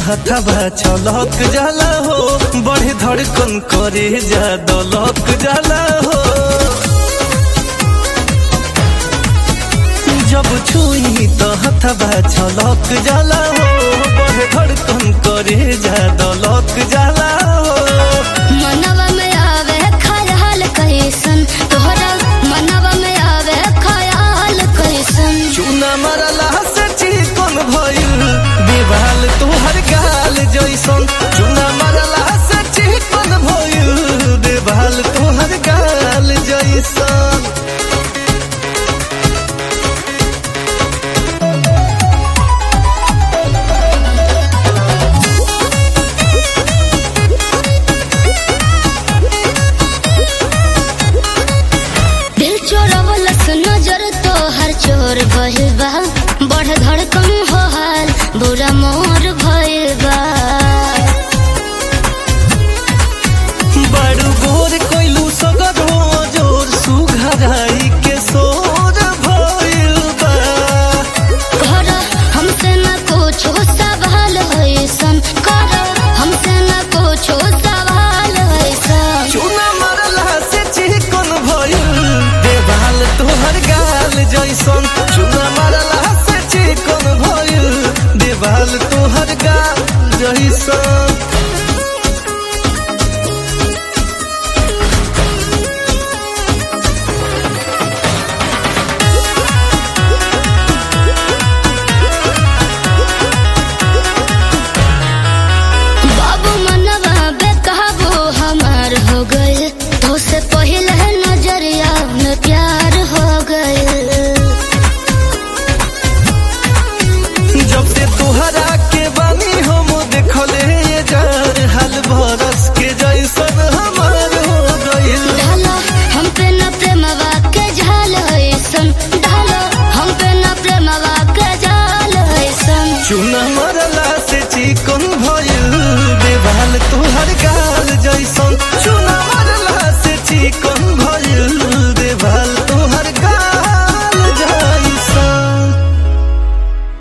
हथवा छलक जाला हो, बढ़े धड़कन करे जा दलक जाला हो। जब छुई तो हथवा छलक जाला हो, बढ़े धड़कन करे जा दलक जाला हो। मनवा में आवे ख्याल कैसन, तोहरा मनवा में आवे ख्याल कैसन। चूना मरला से चिकन भइल देवाल तोहर गाल जैसन। चूना मरला से चिकन भइल देवाल तोहर गाल जैसन। नजर तो हर चोर भइल बा, बढ़ धड़कन हो हाल बुरा मोर भइल बा। बड़ू गोर कोइलू सगर हो जोर सुघराई के सोर भइल बा। कर हमसे न कुछो सवाल होइसन, कर हमसे न कुछो सवाल होइसन। चूना मरला से चिकन भइल देवाल तोहर गाल जैसन। चूना मरला से चिकन भइल देवाल तोहर गाल जैसन। बाबू मनवा बेकाबू हमार हो गए, तो से पहले नजरिया में प्यार हो गए। जब से तोहरा के बानी हम देखले ये जार हाल बरस के जैसन हमार हो गइल। ढालो हम पे न प्रेमवा के झाल ऐसन, ढालो हम पे न प्रेमवा के झाल ऐसन। चूना मरला